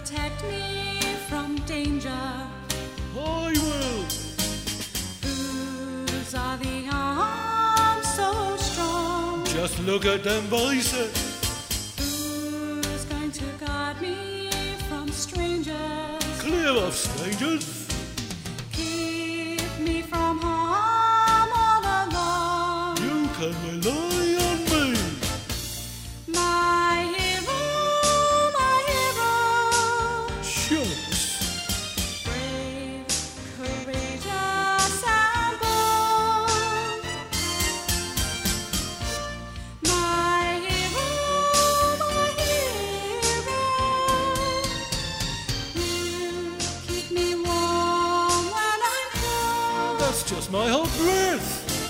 protect me from danger. I will. Whose are the arms so strong? Just look at them voices. Who's going to guard me from strangers? Clear of strangers. Keep me from harm all along. You can rely on me. My hero, my hero. Shucks. Brave, courageous and bold. My hero, my hero. You keep me warm when I'm cold. That's just my hot breath.